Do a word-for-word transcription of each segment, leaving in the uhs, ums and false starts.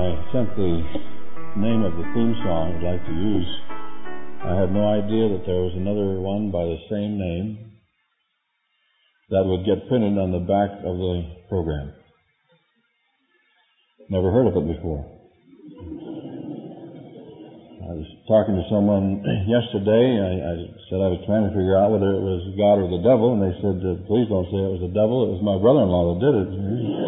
I sent the name of the theme song I'd like to use, I had no idea that there was another one by the same name that would get printed on the back of the program. Never heard of it before. I was talking to someone yesterday. I, I said I was trying to figure out whether it was God or the devil, and they said, please don't say it was the devil. It was my brother-in-law that did it.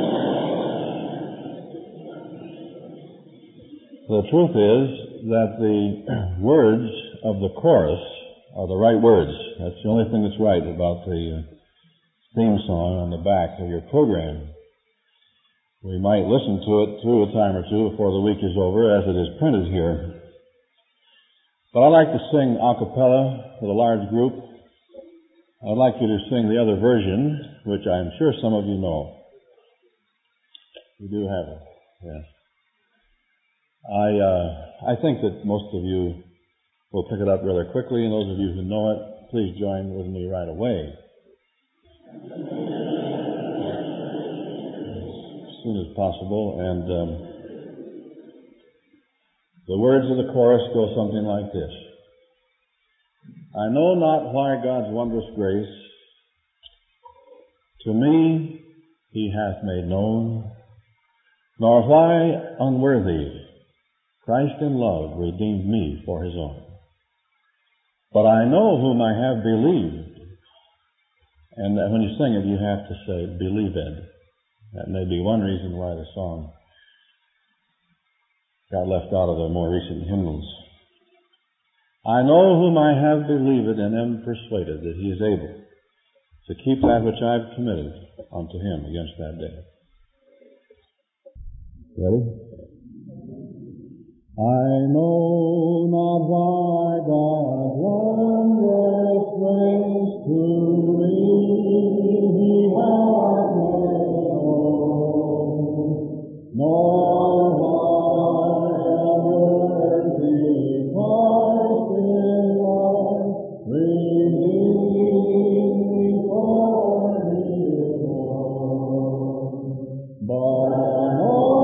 The truth is that the words of the chorus are the right words. That's the only thing that's right about the theme song on the back of your program. We might listen to it through a time or two before the week is over, as it is printed here. But I'd like to sing a cappella with a large group. I'd like you to sing the other version, which I'm sure some of you know. You do have it, yes. I uh, I think that most of you will pick it up rather quickly, and those of you who know it, please join with me right away. As soon as possible, and um, the words of the chorus go something like this. I know not why God's wondrous grace to me He hath made known, nor why unworthy Christ in love redeemed me for His own. But I know whom I have believed. And when you sing it, you have to say, believed. That may be one reason why the song got left out of the more recent hymnals. I know whom I have believed and am persuaded that He is able to keep that which I have committed unto Him against that day. Ready? I know not why God's wondrous grace to me He hath made known, nor why unworthy Christ in love redeemed me for His own. But I know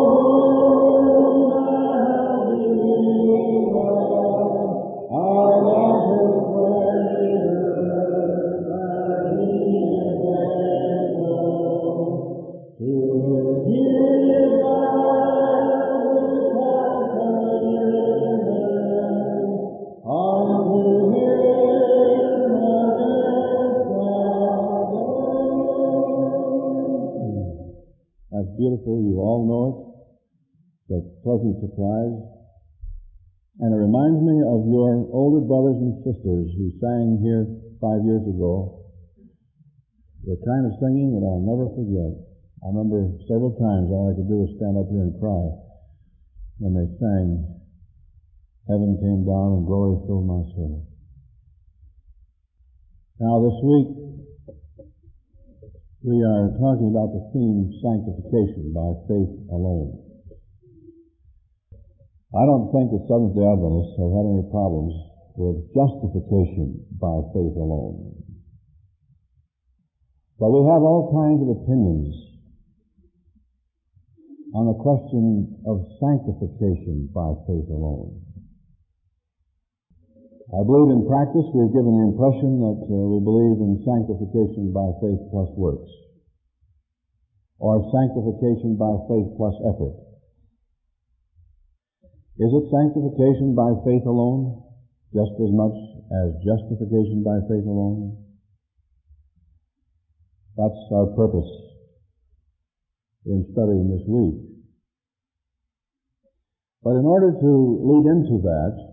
beautiful. You all know it. It's a pleasant surprise. And it reminds me of your older brothers and sisters who sang here five years ago. The kind of singing that I'll never forget. I remember several times all I could do was stand up here and cry when they sang, Heaven Came Down and Glory Filled My Soul. Now this week, we are talking about the theme sanctification by faith alone. I don't think the Seventh-day Adventists have had any problems with justification by faith alone. But we have all kinds of opinions on the question of sanctification by faith alone. I believe in practice we've given the impression that uh, we believe in sanctification by faith plus works, or sanctification by faith plus effort. Is it sanctification by faith alone, just as much as justification by faith alone? That's our purpose in studying this week. But in order to lead into that,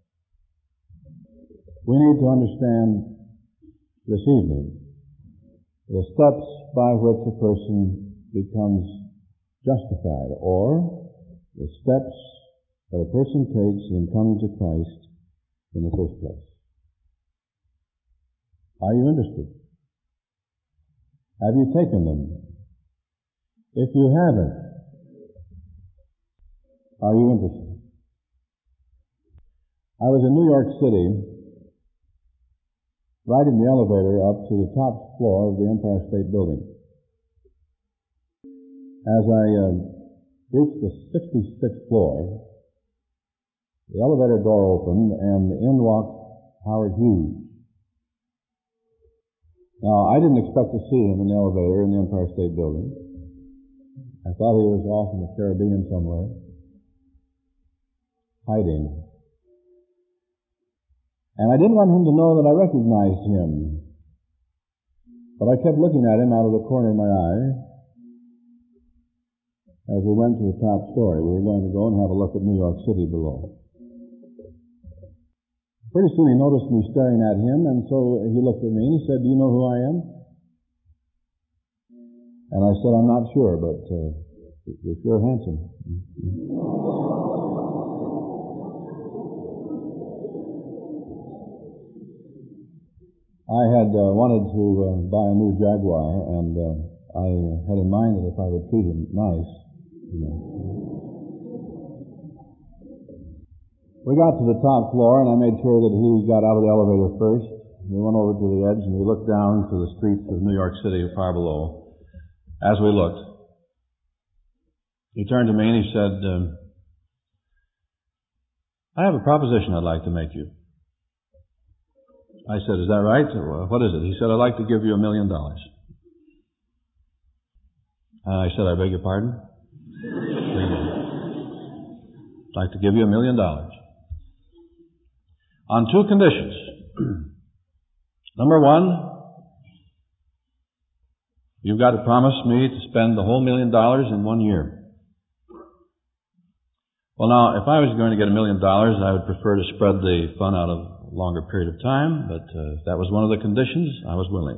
we need to understand this evening the steps by which a person becomes justified, or the steps that a person takes in coming to Christ in the first place. Are you interested? Have you taken them? If you haven't, are you interested? I was in New York City, riding the elevator up to the top floor of the Empire State Building. As I uh, reached the sixty-sixth floor, the elevator door opened, and in walked Howard Hughes. Now, I didn't expect to see him in the elevator in the Empire State Building. I thought he was off in the Caribbean somewhere, hiding. And I didn't want him to know that I recognized him. But I kept looking at him out of the corner of my eye as we went to the top story. We were going to go and have a look at New York City below. Pretty soon he noticed me staring at him, and so he looked at me and he said, "Do you know who I am?" And I said, "I'm not sure, but uh, you're sure handsome." I had uh, wanted to uh, buy a new Jaguar, and uh, I had in mind that if I would treat him nice, you know. We got to the top floor, and I made sure that he got out of the elevator first. We went over to the edge, and we looked down to the streets of New York City far below. As we looked, he turned to me and he said, um, "I have a proposition I'd like to make you." I said, "Is that right? What is it?" He said, "I'd like to give you a million dollars." And I said, "I beg your pardon?" "I'd like to give you a million dollars. On two conditions. Number one, you've got to promise me to spend the whole million dollars in one year." Well, now, if I was going to get a million dollars, I would prefer to spread the fun out of a longer period of time, but uh, if that was one of the conditions, I was willing.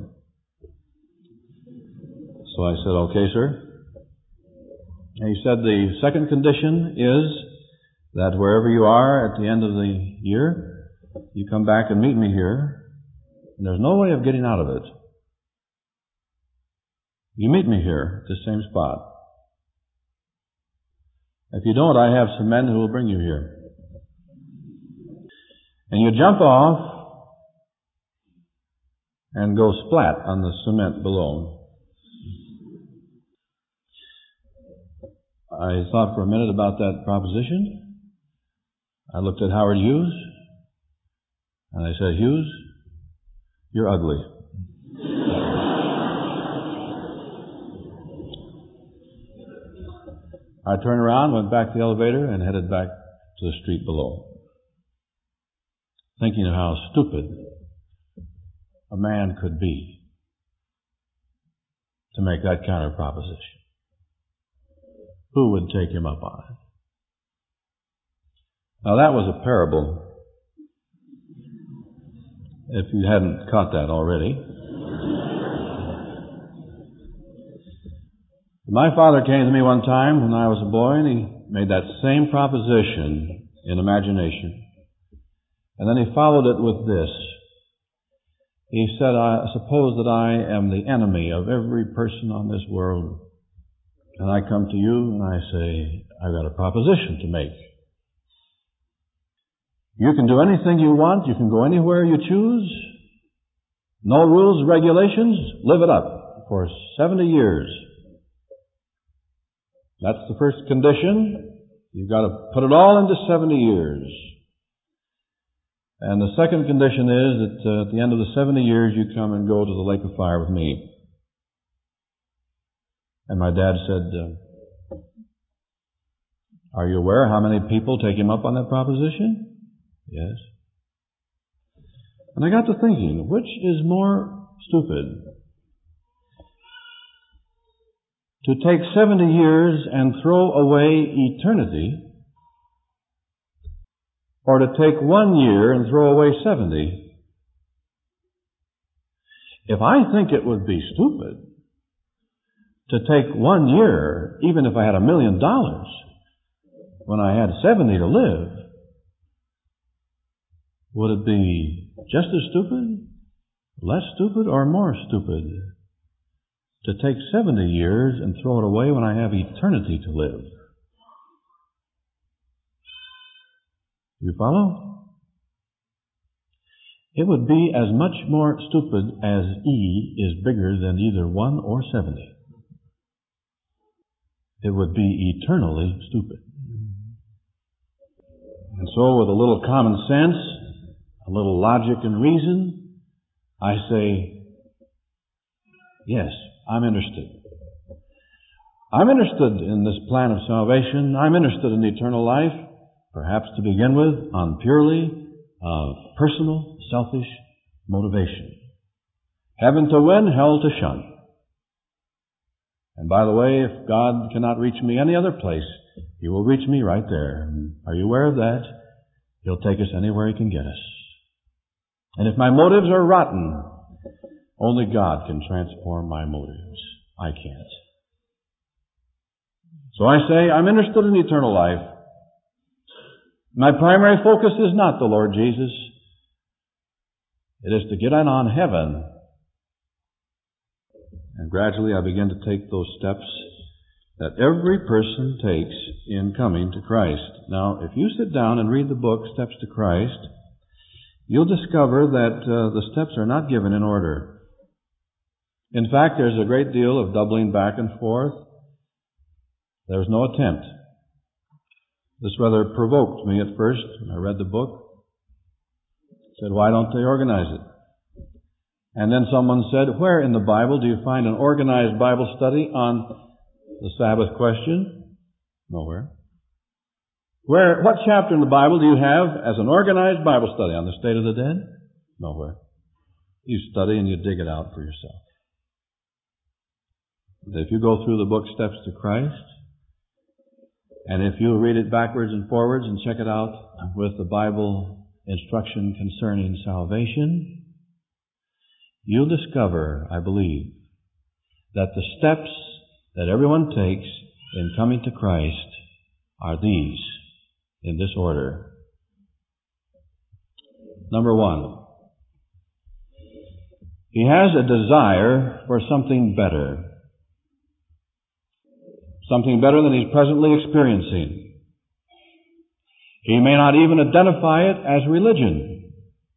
So I said, "Okay, sir." And he said, "The second condition is that wherever you are at the end of the year, you come back and meet me here, and there's no way of getting out of it. You meet me here at the same spot. If you don't, I have some men who will bring you here. And you jump off and go splat on the cement below." I thought for a minute about that proposition. I looked at Howard Hughes, and I said, "Hughes, you're ugly." I turned around, went back to the elevator, and headed back to the street below, thinking of how stupid a man could be to make that kind of proposition. Who would take him up on it? Now, that was a parable, if you hadn't caught that already. My father came to me one time when I was a boy, and he made that same proposition in imagination. And then he followed it with this. He said, "I suppose that I am the enemy of every person on this world. And I come to you and I say, I've got a proposition to make. You can do anything you want. You can go anywhere you choose. No rules, regulations. Live it up for seventy years. That's the first condition. You've got to put it all into seventy years. And the second condition is that uh, at the end of the seventy years, you come and go to the lake of fire with me." And my dad said, uh, "Are you aware how many people take him up on that proposition?" "Yes." And I got to thinking, which is more stupid? To take seventy years and throw away eternity, or to take one year and throw away seventy? If I think it would be stupid to take one year, even if I had a million dollars, when I had seventy to live, would it be just as stupid, less stupid, or more stupid to take seventy years and throw it away when I have eternity to live? You follow? It would be as much more stupid as E is bigger than either one or seventy. it would be eternally stupid. And so with a little common sense, a little logic and reason, I say, yes, I'm interested. I'm interested in this plan of salvation. I'm interested in eternal life, perhaps to begin with, on purely uh, personal, selfish motivation. Heaven to win, hell to shun. And by the way, if God cannot reach me any other place, He will reach me right there. Are you aware of that? He'll take us anywhere He can get us. And if my motives are rotten, only God can transform my motives. I can't. So I say, I'm interested in eternal life. My primary focus is not the Lord Jesus. It is to get on on heaven. And gradually I begin to take those steps that every person takes in coming to Christ. Now, if you sit down and read the book, Steps to Christ, you'll discover that uh, the steps are not given in order. In fact, there's a great deal of doubling back and forth. There's no attempt. This rather provoked me at first when I read the book. I said, why don't they organize it? And then someone said, where in the Bible do you find an organized Bible study on the Sabbath question? Nowhere. Where, what chapter in the Bible do you have as an organized Bible study on the state of the dead? Nowhere. You study and you dig it out for yourself. If you go through the book Steps to Christ, and if you read it backwards and forwards and check it out with the Bible instruction concerning salvation, you'll discover, I believe, that the steps that everyone takes in coming to Christ are these, in this order. Number one, he has a desire for something better. Something better than he's presently experiencing. He may not even identify it as religion.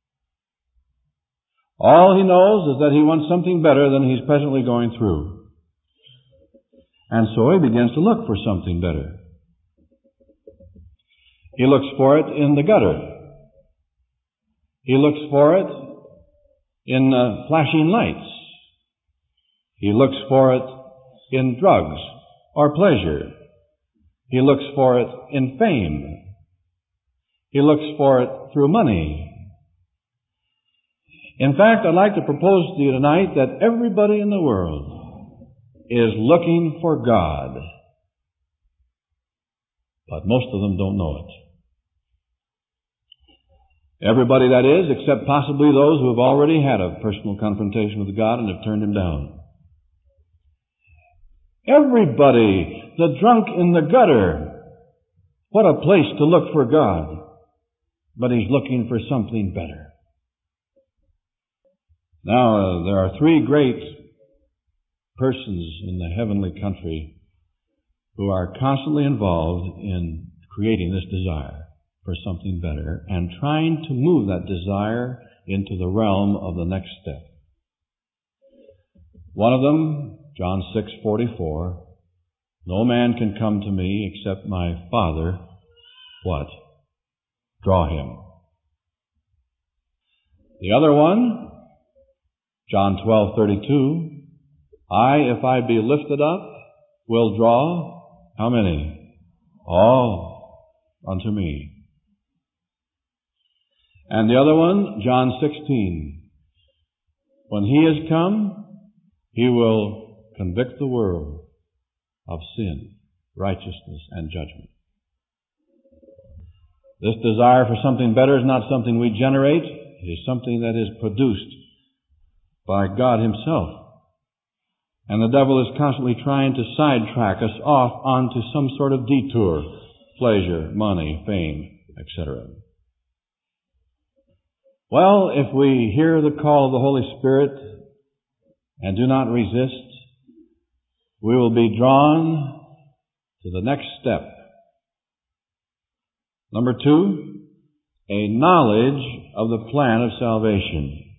All he knows is that he wants something better than he's presently going through. And so he begins to look for something better. He looks for it in the gutter. He looks for it in uh, flashing lights. He looks for it in drugs or pleasure. He looks for it in fame. He looks for it through money. In fact, I'd like to propose to you tonight that everybody in the world is looking for God. But most of them don't know it. Everybody, that is, except possibly those who have already had a personal confrontation with God and have turned Him down. Everybody, the drunk in the gutter, what a place to look for God. But he's looking for something better. Now, uh, there are three great persons in the heavenly country who are constantly involved in creating this desire for something better and trying to move that desire into the realm of the next step. One of them, John six forty-four, no man can come to me except my Father, what? Draw him. The other one, John twelve thirty-two, I, if I be lifted up, will draw, how many? All unto me. And the other one, John sixteen, when he is come, he will convict the world of sin, righteousness, and judgment. This desire for something better is not something we generate. It is something that is produced by God Himself. And the devil is constantly trying to sidetrack us off onto some sort of detour, pleasure, money, fame, et cetera. Well, if we hear the call of the Holy Spirit and do not resist, we will be drawn to the next step. Number two, a knowledge of the plan of salvation,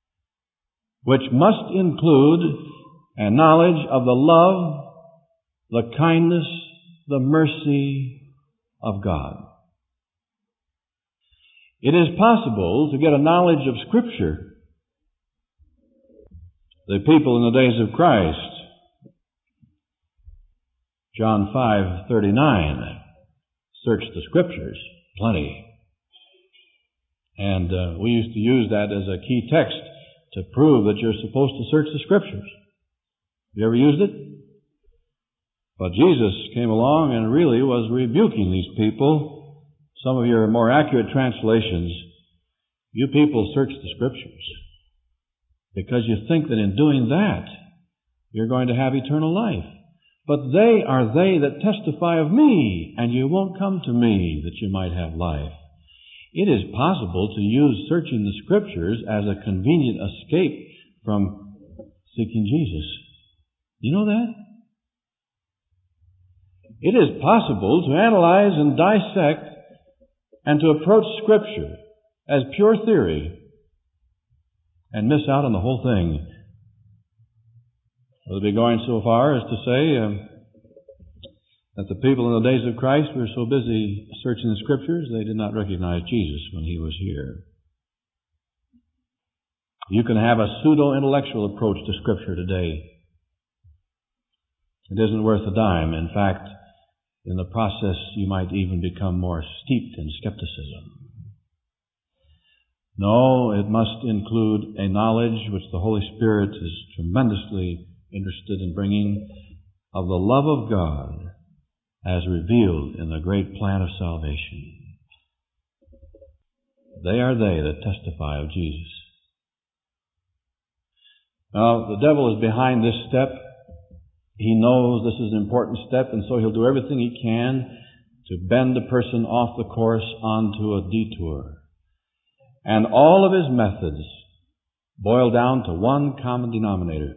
which must include a knowledge of the love, the kindness, the mercy of God. It is possible to get a knowledge of Scripture. The people in the days of Christ, John five thirty-nine, searched the Scriptures plenty. And uh, we used to use that as a key text to prove that you're supposed to search the Scriptures. You ever used it? But Jesus came along and really was rebuking these people. Some of your more accurate translations, you people search the Scriptures because you think that in doing that, you're going to have eternal life. But they are they that testify of me, and you won't come to me that you might have life. It is possible to use searching the Scriptures as a convenient escape from seeking Jesus. You know that? It is possible to analyze and dissect and to approach Scripture as pure theory and miss out on the whole thing. Will it be going so far as to say um, that the people in the days of Christ were so busy searching the Scriptures they did not recognize Jesus when He was here? You can have a pseudo-intellectual approach to Scripture today. It isn't worth a dime. In fact, in the process, you might even become more steeped in skepticism. No, it must include a knowledge which the Holy Spirit is tremendously interested in bringing of the love of God as revealed in the great plan of salvation. They are they that testify of Jesus. Now, the devil is behind this step. He knows this is an important step, and so he'll do everything he can to bend the person off the course onto a detour. And all of his methods boil down to one common denominator: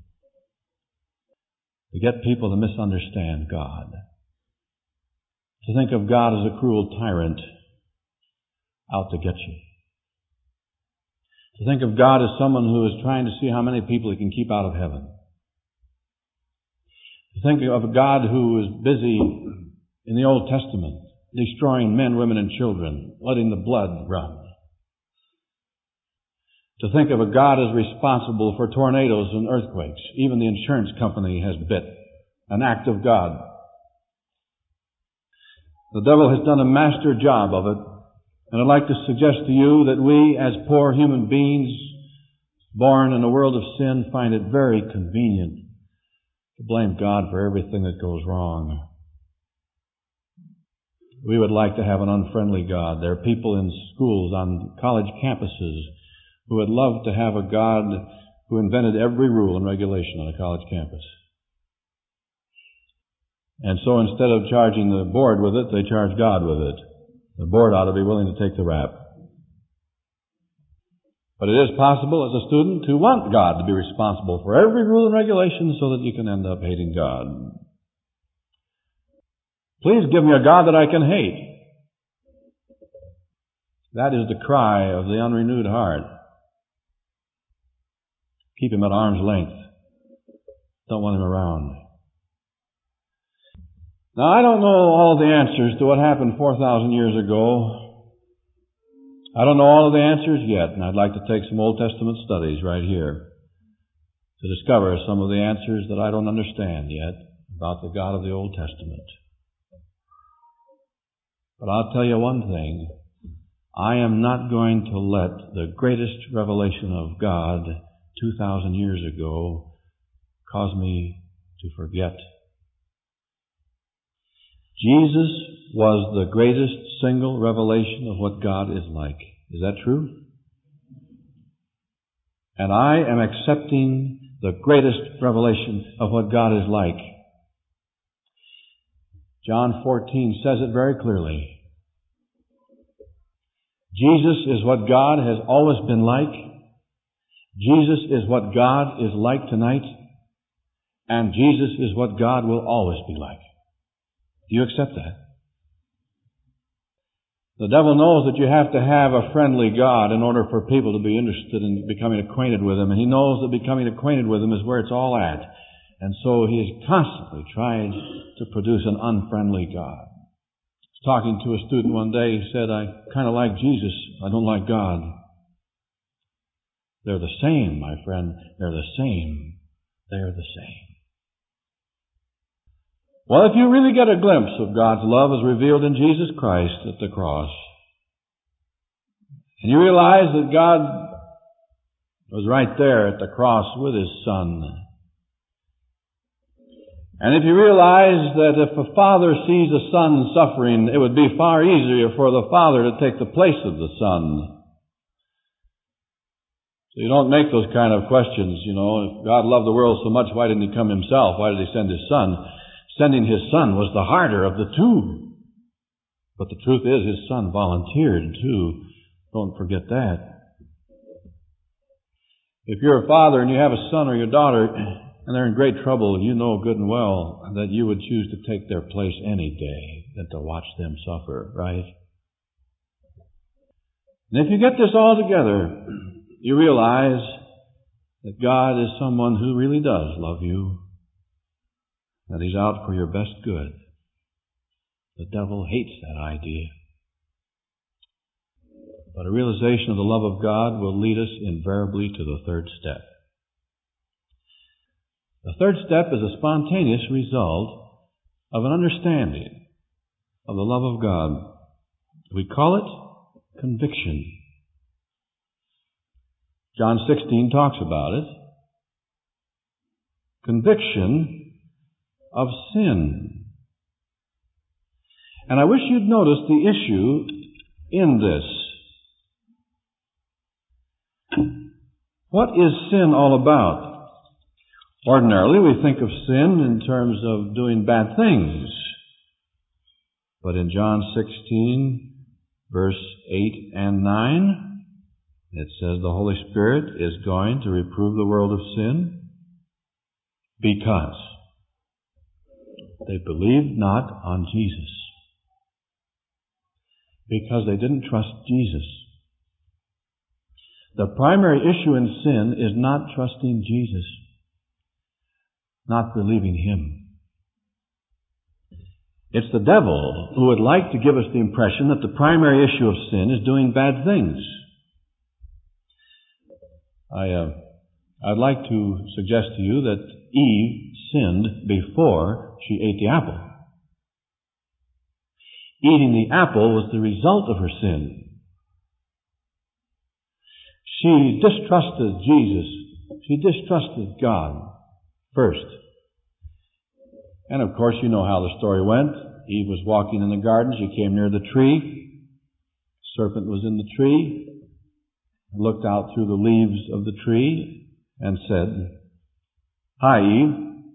to get people to misunderstand God. To think of God as a cruel tyrant out to get you. To think of God as someone who is trying to see how many people he can keep out of heaven. To think of a God who is busy in the Old Testament destroying men, women, and children, letting the blood run. To think of a God as responsible for tornadoes and earthquakes. Even the insurance company has bit. An act of God. The devil has done a master job of it. And I'd like to suggest to you that we, as poor human beings, born in a world of sin, find it very convenient to blame God for everything that goes wrong. We would like to have an unfriendly God. There are people in schools, on college campuses, who would love to have a God who invented every rule and regulation on a college campus. And so instead of charging the board with it, they charge God with it. The board ought to be willing to take the rap. But it is possible as a student to want God to be responsible for every rule and regulation so that you can end up hating God. Please give me a God that I can hate. That is the cry of the unrenewed heart. Keep him at arm's length. Don't want him around. Now, I don't know all the answers to what happened four thousand years ago. I don't know all of the answers yet, and I'd like to take some Old Testament studies right here to discover some of the answers that I don't understand yet about the God of the Old Testament. But I'll tell you one thing. I am not going to let the greatest revelation of God two thousand years ago cause me to forget. Jesus was the greatest single revelation of what God is like. Is that true? And I am accepting the greatest revelation of what God is like. John fourteen says it very clearly. Jesus is what God has always been like. Jesus is what God is like tonight. And Jesus is what God will always be like. Do you accept that? The devil knows that you have to have a friendly God in order for people to be interested in becoming acquainted with Him. And he knows that becoming acquainted with Him is where it's all at. And so he is constantly trying to produce an unfriendly God. I was talking to a student one day, he said, I kind of like Jesus, I don't like God. They're the same, my friend. They're the same. They're the same. Well, if you really get a glimpse of God's love as revealed in Jesus Christ at the cross, and you realize that God was right there at the cross with His Son, and if you realize that if a father sees a son suffering, it would be far easier for the father to take the place of the son. So you don't make those kind of questions, you know. If God loved the world so much, why didn't He come Himself? Why did He send His Son? Sending His Son was the harder of the two. But the truth is, His Son volunteered too. Don't forget that. If you're a father and you have a son or your daughter, and they're in great trouble, you know good and well that you would choose to take their place any day than to watch them suffer, right? And if you get this all together, you realize that God is someone who really does love you, that He's out for your best good. The devil hates that idea. But a realization of the love of God will lead us invariably to the third step. The third step is a spontaneous result of an understanding of the love of God. We call it conviction. John sixteen talks about it. Conviction of sin. And I wish you'd notice the issue in this. What is sin all about? Ordinarily, we think of sin in terms of doing bad things. But in John sixteen, verse eight and nine, it says the Holy Spirit is going to reprove the world of sin because they believed not on Jesus. Because they didn't trust Jesus. The primary issue in sin is not trusting Jesus. Not believing Him. It's the devil who would like to give us the impression that the primary issue of sin is doing bad things. I, uh, I'd like to suggest to you that Eve sinned before she ate the apple. Eating the apple was the result of her sin. She distrusted Jesus. She distrusted God first. And of course, you know how the story went. Eve was walking in the garden. She came near the tree. The serpent was in the tree. Looked out through the leaves of the tree and said, "Hi, Eve."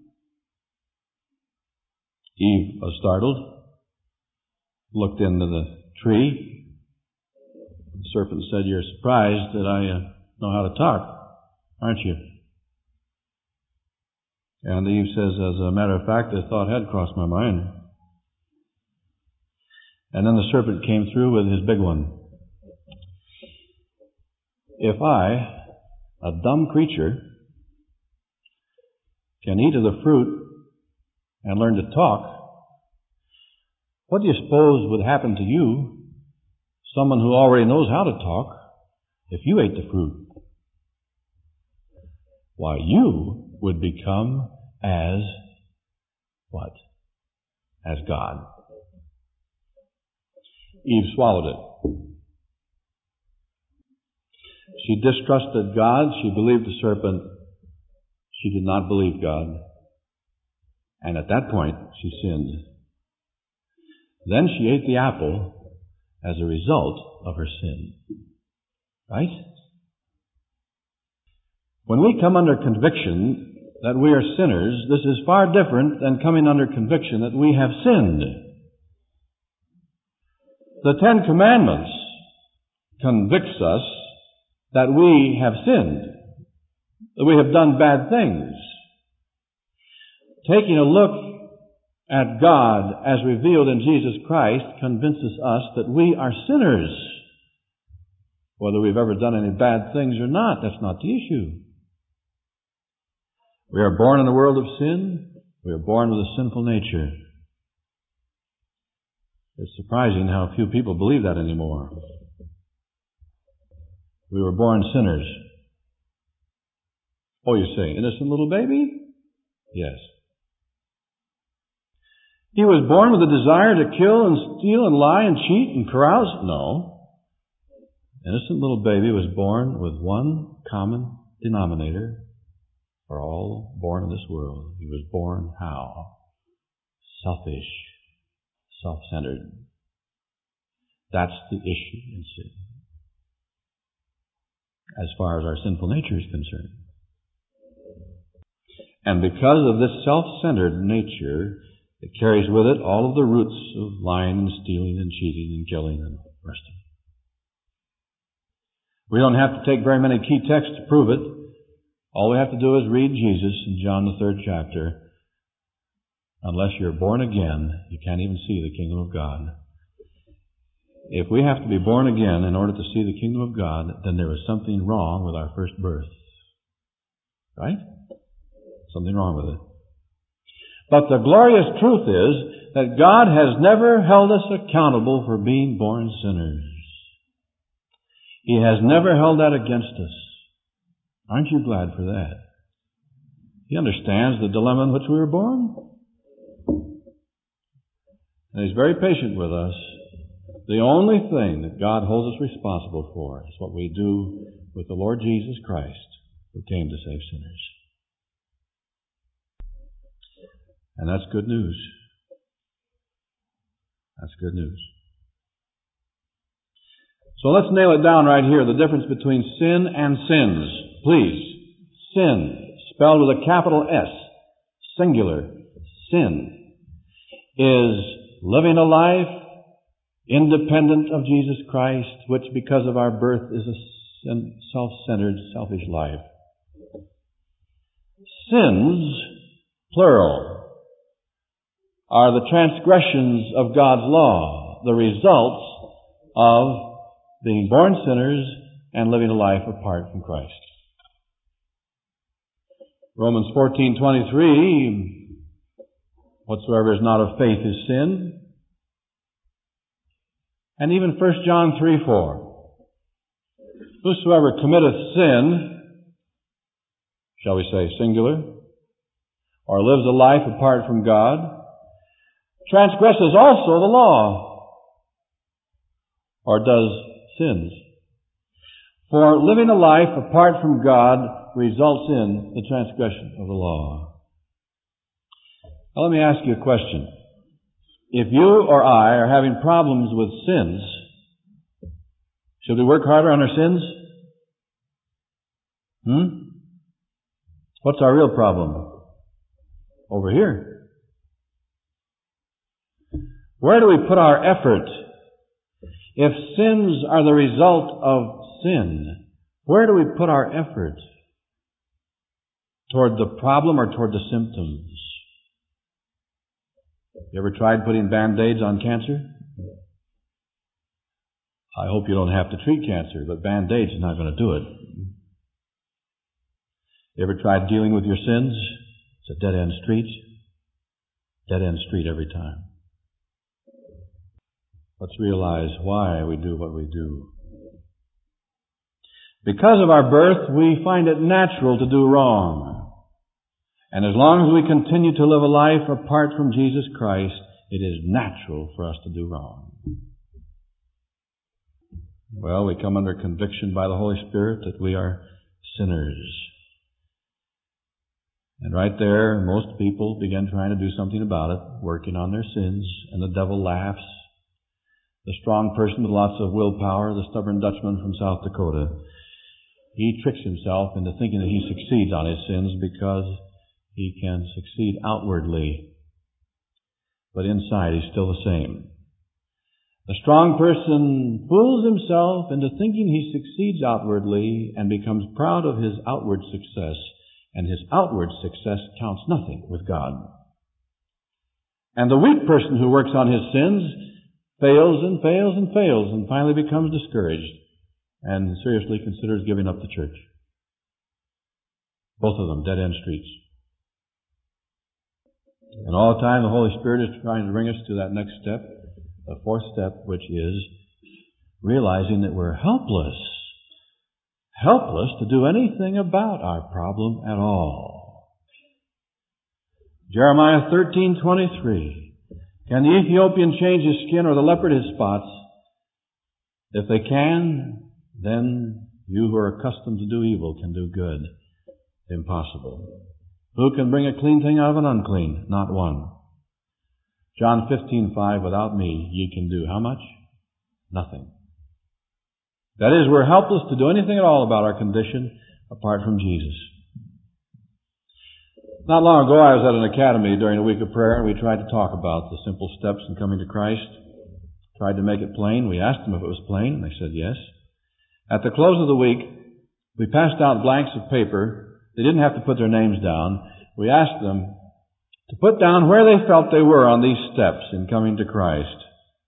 Eve was startled. Looked into the tree. The serpent said, "You're surprised that I uh, know how to talk, aren't you?" And Eve says, "As a matter of fact, the thought had crossed my mind." And then the serpent came through with his big one. "If I, a dumb creature, can eat of the fruit and learn to talk, what do you suppose would happen to you, someone who already knows how to talk, if you ate the fruit? Why, you would become as what? As God." Eve swallowed it. She distrusted God. She believed the serpent. She did not believe God. And at that point, she sinned. Then she ate the apple as a result of her sin. Right? When we come under conviction that we are sinners, this is far different than coming under conviction that we have sinned. The Ten Commandments convicts us that we have sinned, that we have done bad things. Taking a look at God as revealed in Jesus Christ convinces us that we are sinners. Whether we've ever done any bad things or not, that's not the issue. We are born in a world of sin. We are born with a sinful nature. It's surprising how few people believe that anymore. We were born sinners. Oh, you say, innocent little baby? Yes. He was born with a desire to kill and steal and lie and cheat and carouse? No. Innocent little baby was born with one common denominator for all born in this world. He was born how? Selfish, self-centered. That's the issue in sin, as far as our sinful nature is concerned. And because of this self-centered nature, it carries with it all of the roots of lying and stealing and cheating and killing and the rest of it. We don't have to take very many key texts to prove it. All we have to do is read Jesus in John the third chapter. Unless you're born again, you can't even see the kingdom of God. If we have to be born again in order to see the kingdom of God, then there is something wrong with our first birth. Right? Something wrong with it. But the glorious truth is that God has never held us accountable for being born sinners. He has never held that against us. Aren't you glad for that? He understands the dilemma in which we were born. And He's very patient with us. The only thing that God holds us responsible for is what we do with the Lord Jesus Christ, who came to save sinners. And that's good news. That's good news. So let's nail it down right here, the difference between sin and sins. Please. Sin, spelled with a capital S, singular, sin, is living a life independent of Jesus Christ, which because of our birth is a self-centered, selfish life. Sins, plural, are the transgressions of God's law, the results of being born sinners and living a life apart from Christ. Romans fourteen twenty-three, whatsoever is not of faith is sin. And even First John three four, whosoever committeth sin, shall we say singular, or lives a life apart from God, transgresses also the law, or does sins. For living a life apart from God results in the transgression of the law. Now let me ask you a question. If you or I are having problems with sins, should we work harder on our sins? Hmm? What's our real problem? Over here. Where do we put our effort? If sins are the result of sin, where do we put our effort? Toward the problem or toward the symptoms? You ever tried putting Band-Aids on cancer? I hope you don't have to treat cancer, but Band-Aids is not going to do it. You ever tried dealing with your sins? It's a dead-end street. Dead-end street every time. Let's realize why we do what we do. Because of our birth, we find it natural to do wrong. And as long as we continue to live a life apart from Jesus Christ, it is natural for us to do wrong. Well, we come under conviction by the Holy Spirit that we are sinners. And right there, most people begin trying to do something about it, working on their sins, and the devil laughs. The strong person with lots of willpower, the stubborn Dutchman from South Dakota, he tricks himself into thinking that he succeeds on his sins because he can succeed outwardly, but inside he's still the same. The strong person fools himself into thinking he succeeds outwardly and becomes proud of his outward success, and his outward success counts nothing with God. And the weak person who works on his sins fails and fails and fails and finally becomes discouraged and seriously considers giving up the church. Both of them dead-end streets. And all the time the Holy Spirit is trying to bring us to that next step, the fourth step, which is realizing that we're helpless. Helpless to do anything about our problem at all. Jeremiah thirteen twenty-three. Can the Ethiopian change his skin or the leopard his spots? If they can, then you who are accustomed to do evil can do good. Impossible. Who can bring a clean thing out of an unclean? Not one. John fifteen five, without me ye can do how much? Nothing. That is, we're helpless to do anything at all about our condition apart from Jesus. Not long ago I was at an academy during a week of prayer, and we tried to talk about the simple steps in coming to Christ. Tried to make it plain. We asked them if it was plain, and they said yes. At the close of the week, we passed out blanks of paper. They didn't have to put their names down. We asked them to put down where they felt they were on these steps in coming to Christ.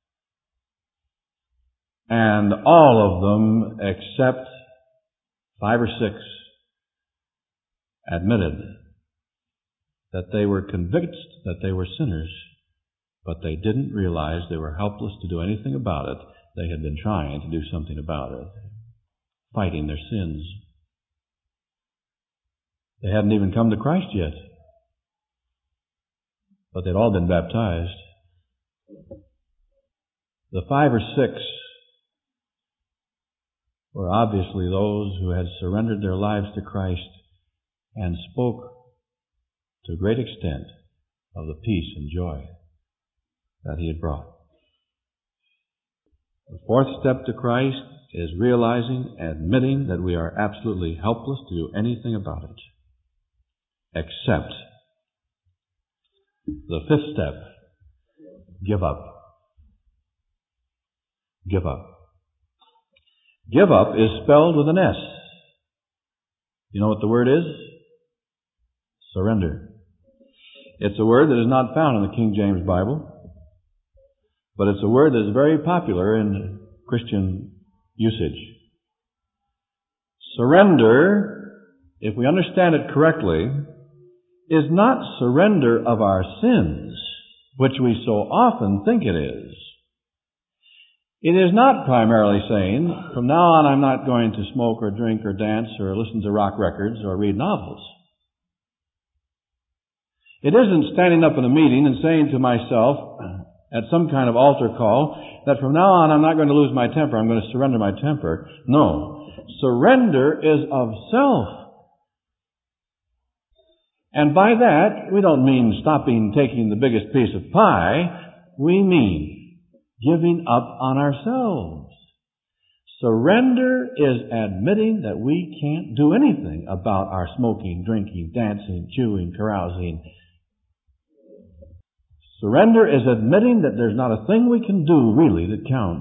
And all of them, except five or six, admitted that they were convinced that they were sinners, but they didn't realize they were helpless to do anything about it. They had been trying to do something about it, fighting their sins. They hadn't even come to Christ yet, but they'd all been baptized. The five or six were obviously those who had surrendered their lives to Christ and spoke to a great extent of the peace and joy that He had brought. The fourth step to Christ is realizing, admitting that we are absolutely helpless to do anything about it, except the fifth step, give up. Give up. Give up is spelled with an S. You know what the word is? Surrender. It's a word that is not found in the King James Bible, but it's a word that is very popular in Christian usage. Surrender, if we understand it correctly, is not surrender of our sins, which we so often think it is. It is not primarily saying, from now on I'm not going to smoke or drink or dance or listen to rock records or read novels. It isn't standing up in a meeting and saying to myself at some kind of altar call that from now on I'm not going to lose my temper, I'm going to surrender my temper. No. Surrender is of self. And by that, we don't mean stopping taking the biggest piece of pie. We mean giving up on ourselves. Surrender is admitting that we can't do anything about our smoking, drinking, dancing, chewing, carousing. Surrender is admitting that there's not a thing we can do really that counts.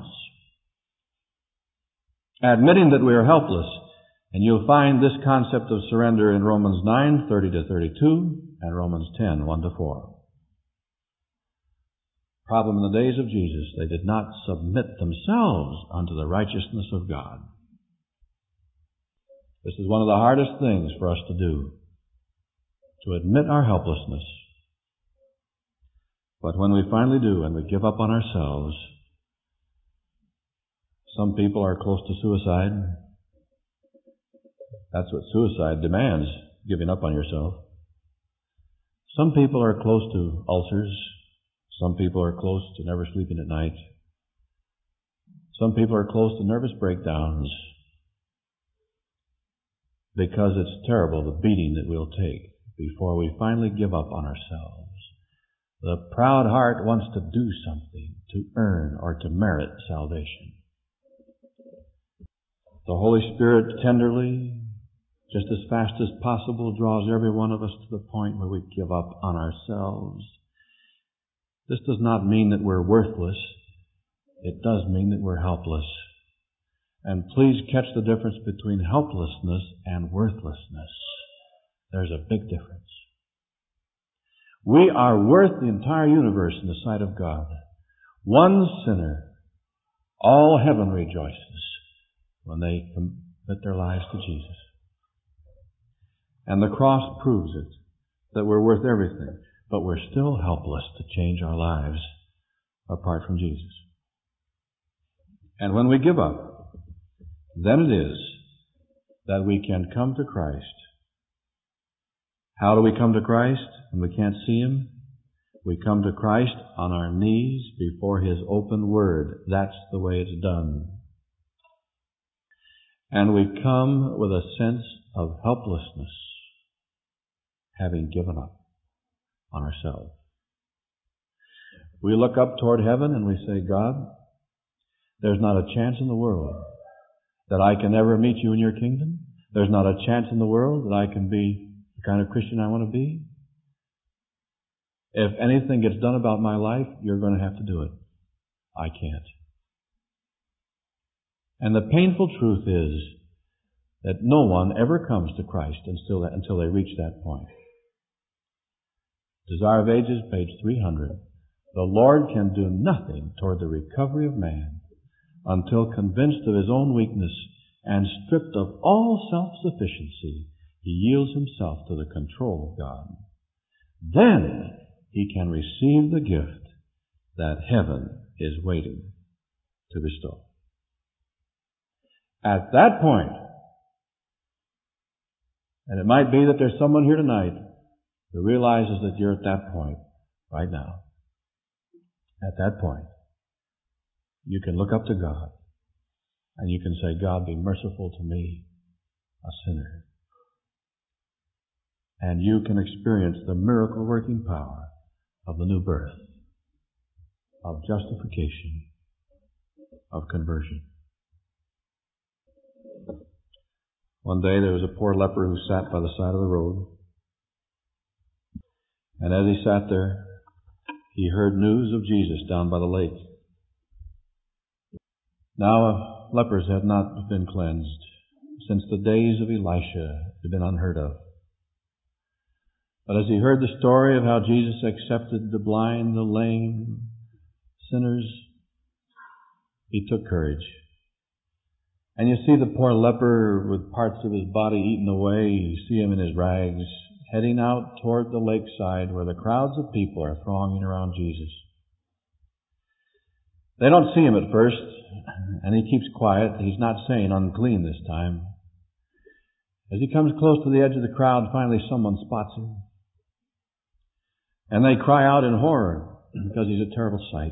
Admitting that we are helpless. And you'll find this concept of surrender in Romans nine, thirty to thirty-two, and Romans ten, one to four. Problem in the days of Jesus, they did not submit themselves unto the righteousness of God. This is one of the hardest things for us to do, to admit our helplessness. But when we finally do and we give up on ourselves, some people are close to suicide. That's what suicide demands, giving up on yourself. Some people are close to ulcers. Some people are close to never sleeping at night. Some people are close to nervous breakdowns because it's terrible the beating that we'll take before we finally give up on ourselves. The proud heart wants to do something to earn or to merit salvation. The Holy Spirit tenderly, just as fast as possible, draws every one of us to the point where we give up on ourselves. This does not mean that we're worthless. It does mean that we're helpless. And please catch the difference between helplessness and worthlessness. There's a big difference. We are worth the entire universe in the sight of God. One sinner, all heaven rejoices when they commit their lives to Jesus. And the cross proves it, that we're worth everything. but we're still helpless to change our lives apart from Jesus. And when we give up, then it is that we can come to Christ. How do we come to Christ when we can't see Him? We come to Christ on our knees before His open Word. That's the way it's done. And we come with a sense of helplessness, having given up on ourselves. We look up toward heaven and we say, God, there's not a chance in the world that I can ever meet you in your kingdom. There's not a chance in the world that I can be the kind of Christian I want to be. If anything gets done about my life, you're going to have to do it. I can't. And the painful truth is that no one ever comes to Christ until, until they reach that point. Desire of Ages, page three hundred. The Lord can do nothing toward the recovery of man until, convinced of his own weakness and stripped of all self-sufficiency, he yields himself to the control of God. Then he can receive the gift that heaven is waiting to bestow. At that point, and it might be that there's someone here tonight who realizes that you're at that point right now. At that point, you can look up to God and you can say, God, be merciful to me, a sinner. And you can experience the miracle working power of the new birth, of justification, of conversion. One day there was a poor leper who sat by the side of the road. And as he sat there, he heard news of Jesus down by the lake. Now, lepers had not been cleansed since the days of Elisha had been unheard of. But as he heard the story of how Jesus accepted the blind, the lame, sinners, he took courage. And you see the poor leper with parts of his body eaten away. You see him in his rags, heading out toward the lakeside where the crowds of people are thronging around Jesus. They don't see him at first, and he keeps quiet. He's not saying unclean this time. As he comes close to the edge of the crowd, finally someone spots him. And they cry out in horror because he's a terrible sight.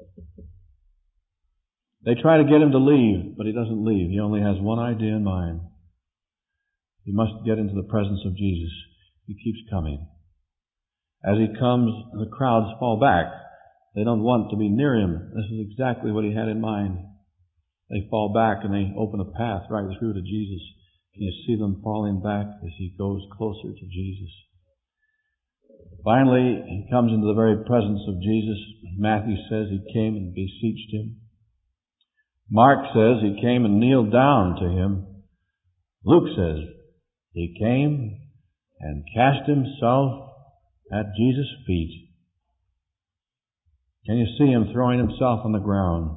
They try to get him to leave, but he doesn't leave. He only has one idea in mind. He must get into the presence of Jesus. He keeps coming. As he comes, the crowds fall back. They don't want to be near him. This is exactly what he had in mind. They fall back and they open a path right through to Jesus. Can you see them falling back as he goes closer to Jesus? Finally, he comes into the very presence of Jesus. Matthew says he came and beseeched him. Mark says he came and kneeled down to him. Luke says he came and cast himself at Jesus' feet. Can you see him throwing himself on the ground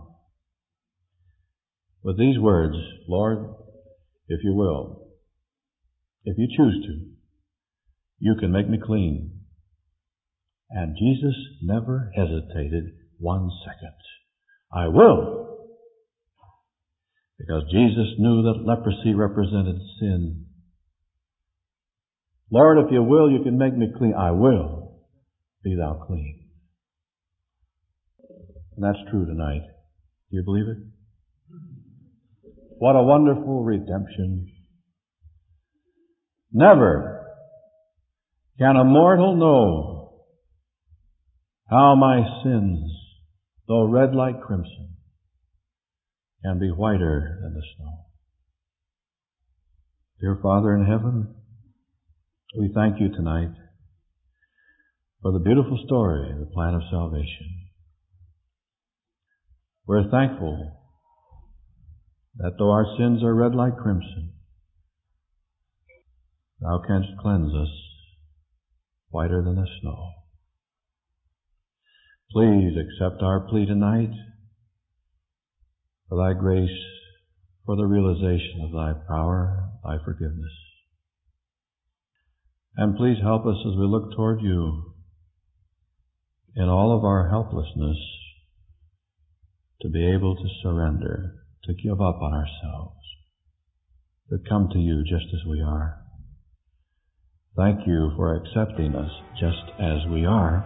with these words, Lord, if you will, if you choose to, you can make me clean. And Jesus never hesitated one second. I will. Because Jesus knew that leprosy represented sin. Lord, if you will, you can make me clean. I will. Be thou clean. And that's true tonight. Do you believe it? What a wonderful redemption. Never can a mortal know how my sins, though red like crimson, can be whiter than the snow. Dear Father in heaven, we thank you tonight for the beautiful story of the plan of salvation. We're thankful that though our sins are red like crimson, thou canst cleanse us whiter than the snow. Please accept our plea tonight for thy grace, for the realization of thy power, thy forgiveness. And please help us as we look toward you in all of our helplessness, to be able to surrender, to give up on ourselves, to come to you just as we are. Thank you for accepting us just as we are.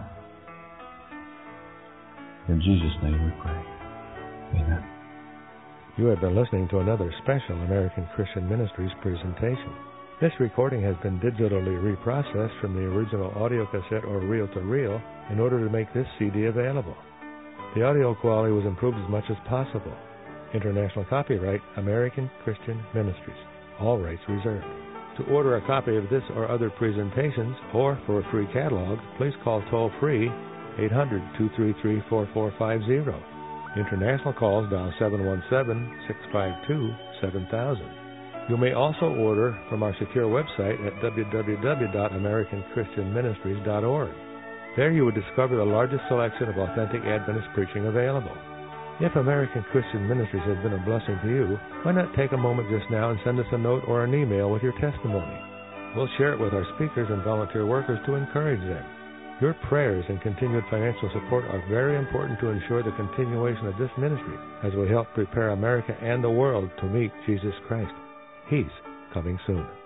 In Jesus' name we pray. Amen. You have been listening to another special American Christian Ministries presentation. This recording has been digitally reprocessed from the original audio cassette or reel-to-reel in order to make this C D available. The audio quality was improved as much as possible. International copyright, American Christian Ministries. All rights reserved. To order a copy of this or other presentations, or for a free catalog, please call toll-free eight hundred, two three three, four four five zero. International calls dial seven one seven, six five two, seven thousand. You may also order from our secure website at w w w dot american christian ministries dot org. There you would discover the largest selection of authentic Adventist preaching available. If American Christian Ministries has been a blessing to you, why not take a moment just now and send us a note or an email with your testimony? We'll share it with our speakers and volunteer workers to encourage them. Your prayers and continued financial support are very important to ensure the continuation of this ministry as we help prepare America and the world to meet Jesus Christ. He's coming soon.